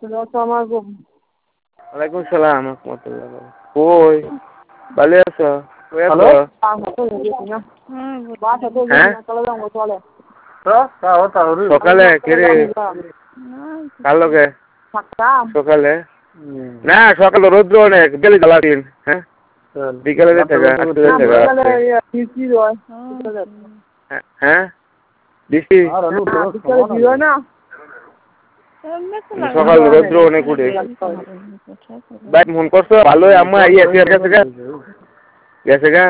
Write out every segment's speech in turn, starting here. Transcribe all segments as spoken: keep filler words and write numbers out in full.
ওয়ালাইকুম সালাম রাহমাতুল্লাহ। কই ভালো আছো? কই আছো? হ্যাঁ সকালে কেরে কার লগে সকালে না সকালে রৌদ্র অনেক বিকেলে জ্বালা দিন। হ্যাঁ বিকেলে যেতে গা হ্যাঁ বৃষ্টি সকাল রৌদ্র অনেক উঠে ভাই মন করছো ভালো আম্মা ইয়ে গেছে গা গেছে গা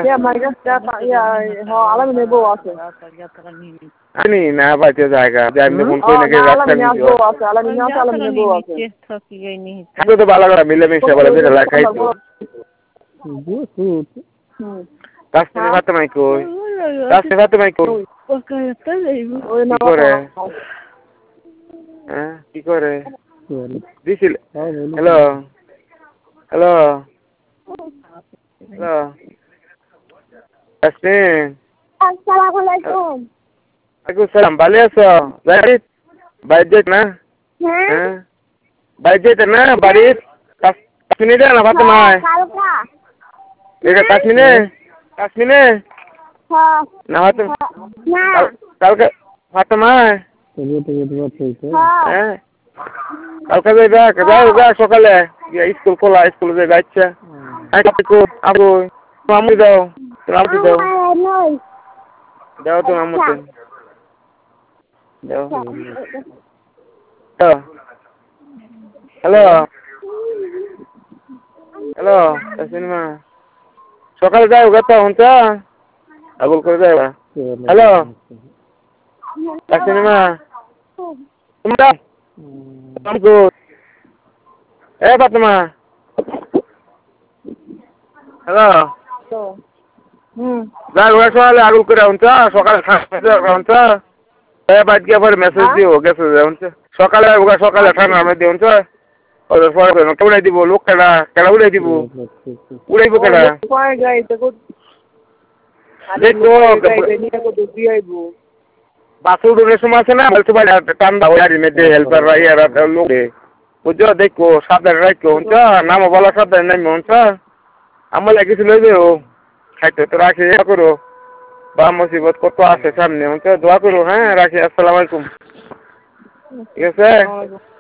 আমি না পাইতে জায়গা আমি ফোন করি নাকি রাস্তা নিয়ে তো ভালো করে মিলেমিশে বলে যেটা খাইতো কাস্টমার ভাত মাই কই কাস্টমার ভাত মাই কই কি করে হ্যাঁ কি করে দিছিল হ্যালো হ্যালো হ্যালো কাস্টমার আসসালামু আলাইকুম ওয়ালাইকুম সালাম ভালো আছো বাইরে বাইরে যেত না হ্যাঁ বাইরে যেত না বাড়ি কাশ্মীরে না ভাত মাই এটা কাশ্মীরে কাশ্মীরে না ভাত কালকে ভাত মাই হ্যাঁ কালকে যাইবা যাও যা সকালে স্কুল খোলা স্কুলে যাই বাচ্চা আবু মামু দাও মামু দাও দাও তো মামু দাও হ্যালো হ্যালো সিনেমা সকালে যাও গেছো হঞ্চ আগুল করে যাইবা হ্যালো সিনেমা তোমরা এ ফাতেমা হ্যালো যাও সকালে আগুল করে হঞ্চ সকালে হঞ্চ বাদ গিয়ে পরে মেসেজ দিও গেছে সকালে সকালে ঠান্ডা আমি দিও উড়াই দিব লোক কেডা কেডা উড়াই দিব উড়াইব কেডা বাসে উড়ানোর সময় আছে না ঠান্ডা হেল্পার লোকে বুঝছো দেখো সাবধানে রাখো হঞ্চ নামো বলা সাবধানে নামো হঞ্চ আমার কিছু লই যাও খাইতে তো রাখি করো বা মুসিবত কত আছে সামনে হঞ্চ দোয়া করো হ্যাঁ রাখি আসসালামু আলাইকুম ঠিক আছে